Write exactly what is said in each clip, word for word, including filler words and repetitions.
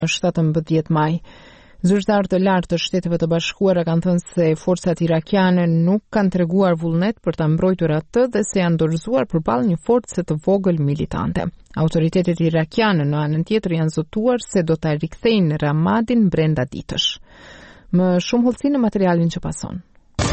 shtatëmbëdhjetë maj. Zyrtarë të lartë të Shteteve të Bashkuara kanë thënë se forcat irakiane nuk kanë treguar vullnet për ta mbrojtur atë dhe se janë dorëzuar përballë një force të vogël militante. Autoritetet irakiane në anën tjetër janë zotuar se do ta rikthejnë Ramadin brenda ditësh. Më shumë hollësi në materialin që pason.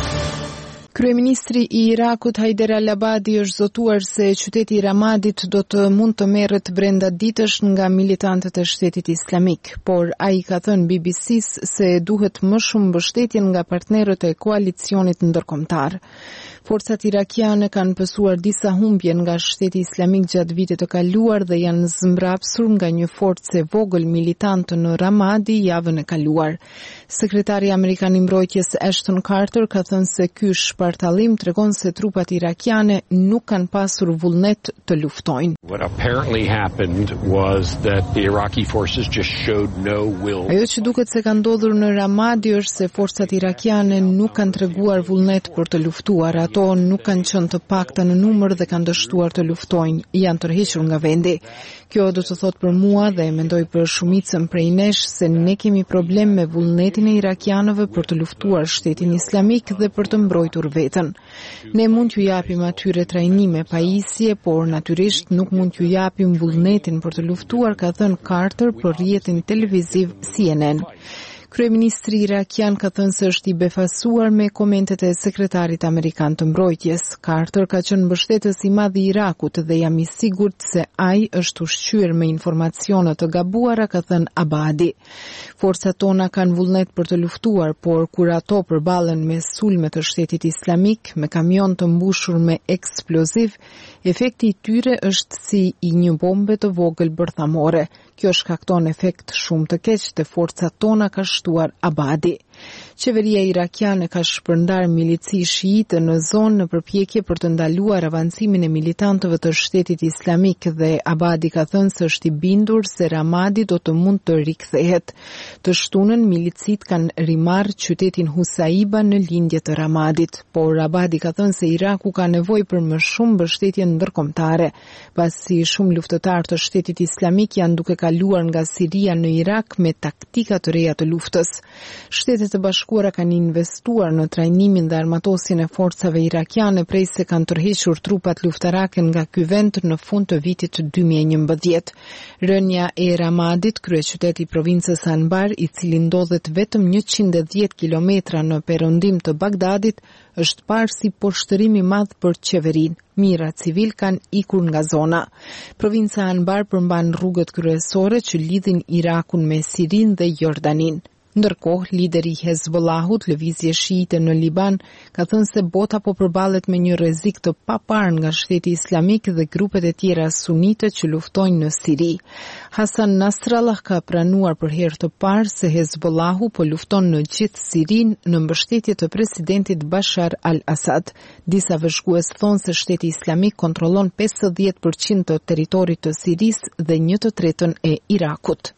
Kryeministri i Irakut Haider al-Abadi është zotuar se qyteti i Ramadit do të mund të merret brenda ditësh nga militantët e Shtetit Islamik, por ai ka thënë B B C-s se duhet më shumë mbështetje nga partnerët e koalicionit ndërkombëtar. Forcat irakiane kanë pësuar disa humbje nga Shteti Islamik gjatë vitit të kaluar dhe janë zmbrapsur nga një forcë e vogël militantë në Ramadi javën e kaluar. Sekretari Amerikan i Mbrojtjes Ashton Carter ka thënë se ky shpartallim tregon se trupat irakiane nuk kanë pasur vullnet të luftojnë. What apparently happened was that the Iraqi forces just showed no will. Ajo që duket se ka ndodhur në Ramadi është se forcat irakiane nuk kanë treguar vullnet për të luftuar. Ato nuk kanë qenë të pakta në numër dhe kanë dështuar të luftojnë, janë tërhequr nga vendi. Kjo do të thotë për mua dhe mendoj për shumicën prej nesh se ne kemi problem me vullnetin e irakianëve për të luftuar Shtetin Islamik dhe për të mbrojtur veten. Ne mund t'ju japim atyre trajnime pajisje, por natyrisht nuk mund t'ju japim vullnetin për të luftuar, ka thënë Carter për rrjetin televiziv C N N. Kryeministri irakian ka thënë se është i befasuar me komentet e sekretarit amerikan të mbrojtjes. Carter ka qenë mbështetës i madh i Irakut dhe jam i sigurt se ai është ushqyer me informacione të gabuara, ka thënë Abadi. Forcat tona kanë vullnet për të luftuar, por kur ato përballen me sulme të Shtetit Islamik, me kamion të mbushur me eksploziv, efekti i tyre është si i një bombe të vogël bërthamore. Kjo shkakton efekt shumë të keq te forcat tona, ka shtuar Abadi. Qeveria irakiane ka shpërndar milici shiite në zonë në përpjekje për të ndaluar avancimin e militantëve të Shtetit Islamik dhe Abadi ka thënë se është i bindur se Ramadi do të mund të rikthehet. Të shtunën milicit kanë rimarrë qytetin Husaiba në lindje të Ramadit, por Abadi ka thënë se Iraku ka nevojë për më shumë mbështetje ndërkombëtare, pasi shumë luftëtarë të Shtetit Islamik janë duke kaluar nga Siria në Irak me taktika të reja të luftës. Shtetet e Bashkuara kanë investuar në trajnimin dhe armatosjen e forcave irakiane prej se kanë tërhequr trupat luftarake nga ky vend në fund të vitit dy mijë e njëmbëdhjetë. Rënja e Ramadit, kryeqyteti i provincës Anbar, i cili ndodhet vetëm njëqind e dhjetë kilometra në perëndim të Bagdadit, është parë si poshtërim i madh për qeverinë. Mijëra civil kanë ikur nga zona. Provinca Anbar përmban rrugët kryesore që lidhin Irakun me Sirinë dhe Jordanin. Ndërkohë, lideri i Hezbollahut, lëvizje shiite në Liban, ka thënë se bota po përballet me një rrezik të paparë nga Shteti Islamik dhe grupet e tjera sunite që luftojnë në Siri. Hasan Nasrallah ka pranuar për herë të parë se Hezbollahu po lufton në gjithë Sirinë në mbështetje të presidentit Bashar al-Assad. Disa vëzhgues thonë se Shteti Islamik kontrollon pesëdhjetë përqind të territorit të Sirisë dhe një të tretën e Irakut.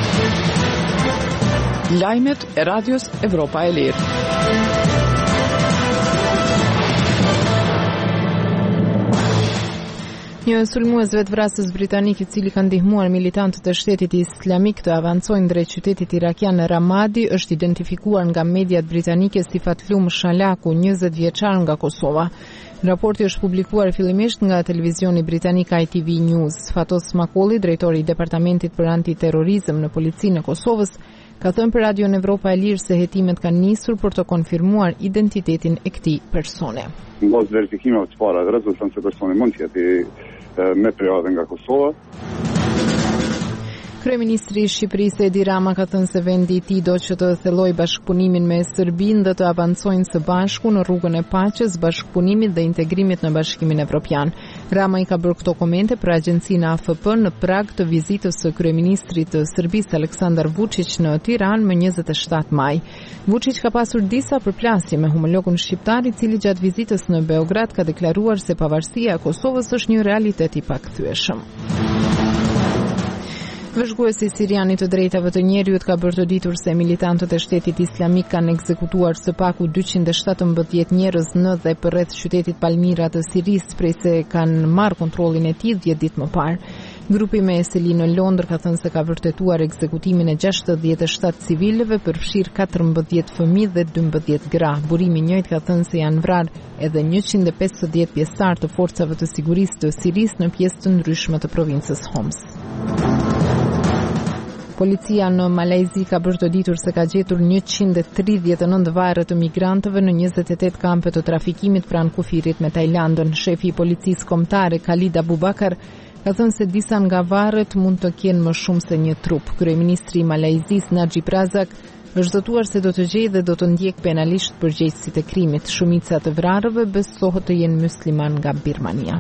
Lajmet e Radios Evropa e Lirë. Një sulmues vetvrasës britanik i cili ka ndihmuar militantët e Shtetit Islamik të avancojnë drejt qytetit irakian Ramadi është identifikuar nga mediat britanike si Fatlum Shalaku, njëzet vjeçar nga Kosova. Raporti është publikuar fillimisht nga televizioni britanik I T V News. Fatos Makolli, drejtori i Departamentit për Antiterrorizëm në Policinë e Kosovës, ka thënë për Radio Evropa e Lirë se hetimet kanë nisur për të konfirmuar identitetin e këtij personi. Mbas verifikimeve të para rezulton se personi mund të jetë me prejave nga Kosova. Kryeministri i Shqipërisë Edi Rama ka thënë se vendi i tij do që të thellojë bashkëpunimin me Serbinë dhe të avancojnë së bashku në rrugën e paqes, bashkëpunimit dhe integrimit në Bashkimin Evropian. Rama i ka bërë këto komente për agjencinë A F P në prag të vizitës së kryeministrit të Serbisë Aleksandar Vučić në Tiranë më njëzet e shtatë maj. Vučić ka pasur disa përplasje me homologun shqiptar i cili gjatë vizitës në Beograd ka deklaruar se pavarësia e Kosovës është një realitet i pakthyeshëm. Vëzhguesi sirian i të drejtave të njerëzit ka bërë të ditur se militantët e Shtetit Islamik kanë ekzekutuar së paku dyqind e shtatëmbëdhjetë njerëz në dhe përreth qytetit Palmira të Sirisë prej se kanë marrë kontrollin e tij dhjetë ditë më parë. Grupi me eselin në Londër ka thënë se ka vërtetuar ekzekutimin e gjashtëdhjetë e shtatë civilëve, përfshirë katërmbëdhjetë fëmijë dhe dymbëdhjetë gra. Burimi i njëjtë ka thënë se janë vrarë edhe njëqind e pesëdhjetë pjesëtar të forcave të sigurisë të Sirisë në pjesë të ndryshme të provincës Homs. Policia në Malajzi ka bërtoditur se ka gjetur njëqind e tridhjetë e nëntë varre të migrantëve në njëzet e tetë kampe të trafikimit pranë kufirit me Tajlandën. Shefi i policisë kombëtare Khalid Abubakar ka thënë se disa nga varret mund të kenë më shumë se një trup. Kryeministri i Malajzisë Najib Razak është zotuar se do të gjejë dhe do të ndjek penalisht përgjegjësitë e krimit. Shumica të vrarëve besohet të jenë musliman nga Birmania.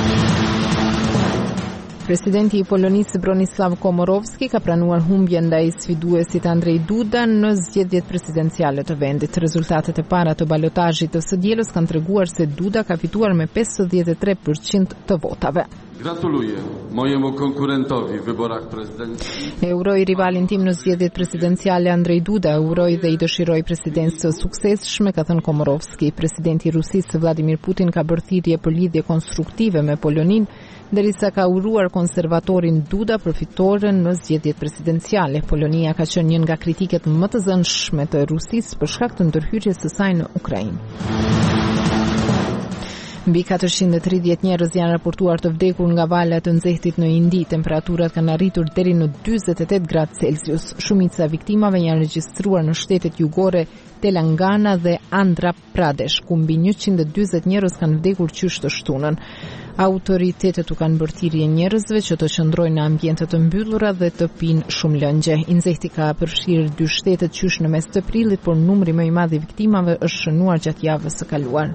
Presidenti i Polonisë Bronislaw Komorowski ka pranuar humbjen ndaj sfiduesit Andrzej Duda në zgjedhjet presidenciale të vendit. Rezultatet e para të balotazhit të së dielës kanë treguar se Duda ka fituar me pesëdhjetë e tre përqind të votave. Gratuluję mojemu konkurentowi w wyborach prezydenckich. E uroj rivalin tim në zgjedhjet presidenciale Andrzej Duda, uroj dhe i dëshiroj presidencë të suksesshme, ka thënë Komorowski. Presidenti i Rusisë Vladimir Putin ka bërë thirrje për lidhje konstruktive me Poloninë, derisa ka uruar konservatorin Duda për fitoren në zgjedhjet presidenciale. Polonia ka qenë një nga kritiket më të zënshme të Rusisë për shkak të ndërhyrjes së saj në Ukrainë. Mbi katërqind e tridhjetë njerëz janë raportuar të vdekur nga valet të nxehtit në Indi. Temperaturat kanë arritur deri në dyzet e tetë gradë Celsius. Shumica e viktimave janë regjistruar në shtetet jugore Telangana dhe Andhra Pradesh, ku mbi njëqind e dyzet njerëz kanë vdekur qysh të shtunën. Autoritetet u kanë bërë thirrje njerëzve që të qëndrojnë në ambiente të mbyllura dhe të pinë shumë lëngje. Nxehti ka përfshirë dy shtete qysh në mes të prillit, por numri më i madh i viktimave është shënuar gjatë javës së kaluar.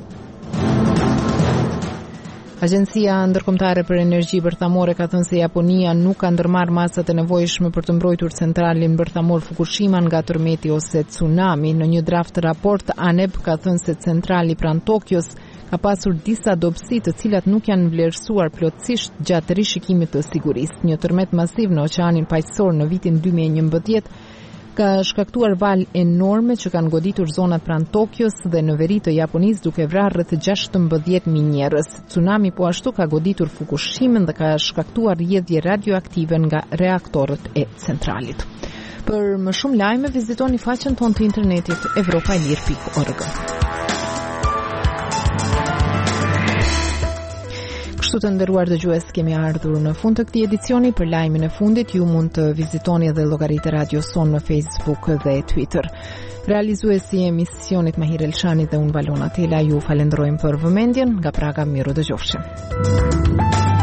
Agjencia Ndërkombëtare për Energji Bërthamore ka thënë se Japonia nuk ka ndërmarrë masat e nevojshme për të mbrojtur centralin bërthamor Fukushima nga tërmeti ose tsunami. Në një draft raport, A N E B ka thënë se centrali pranë Tokios ka pasur disa dobësi të cilat nuk janë vlerësuar plotësisht gjatë rishikimit të sigurisë. Një tërmet masiv në Oqeanin Paqësor në vitin dy mijë e njëmbëdhjetë ka shkaktuar val enorme që kanë goditur zonat pranë Tokios dhe në veri të Japonisë, duke vrarë rreth gjashtëmbëdhjetë mijë njerëz. Tsunami po ashtu ka goditur Fukushimen dhe ka shkaktuar rrjedhje radioaktive nga reaktorët e centralit. Për më shumë lajme vizitoni faqen tonë të internetit evropailir pikë org. Kështu të nderuar dëgjues, kemi ardhur në fund të këtij edicioni. Për lajmin e fundit ju mund të vizitoni edhe llogaritë Radio Son në Facebook dhe Twitter. Realizuesi i emisionit Mahir Elshani dhe unë Valona Tela ju falenderojmë për vëmendjen. Nga Praga, miru dëgjofshim.